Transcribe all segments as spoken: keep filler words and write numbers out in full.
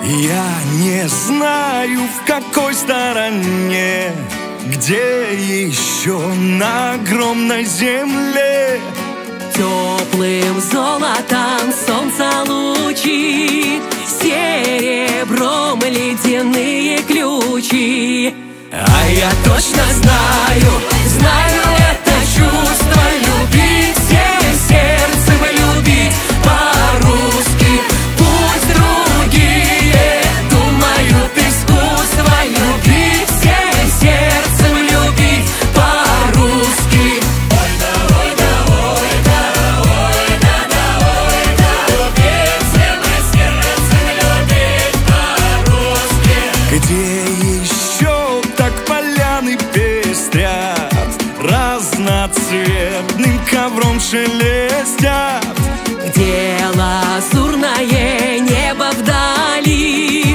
Я не знаю, в какой стороне, где еще на огромной земле теплым золотом солнца лучи, серебром ледяные ключи. А я точно знаю, знаю это чувство любить, всем сердцем любить по-русски. Пусть другие думают искусство любить, всем сердцем любить по-русски. Ой да, ой да, ой да, ой да, да, ой да, любить всем сердцем любить по-русски. Где еще так поляны пестрят, разноцветным ковром шелестят, где лазурное небо вдали,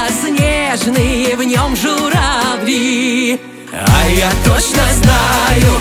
белоснежные в нем журавли. а я точно знаю,